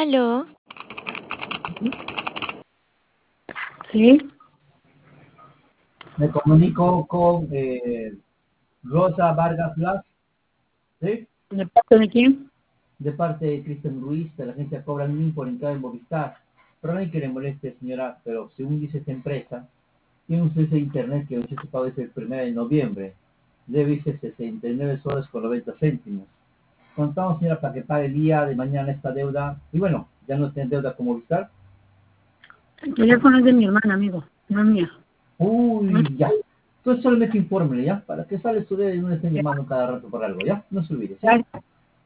Aló, Sí, Me comunico con Rosa Vargas Blas, ¿sí? ¿de parte de quién? De parte de Cristian Ruiz, de la agencia Cobran Min por entrada en Movistar. Perdón que le moleste, señora, pero según dice esta empresa, tiene un servicio de internet que usted se paga desde el 1 de noviembre. Debe irse 69 soles con 90 céntimos. Contamos, señora, para que pague el día de mañana esta deuda. Y bueno, ya no tiene deuda con Movistar. El teléfono es de mi hermana, amigo, no es mía. Uy, ya. Entonces solamente infórmele, ¿ya? Para que sale su deuda y no le estén llamando cada rato por algo, ¿ya? No se olvide, ¿sí? Ya,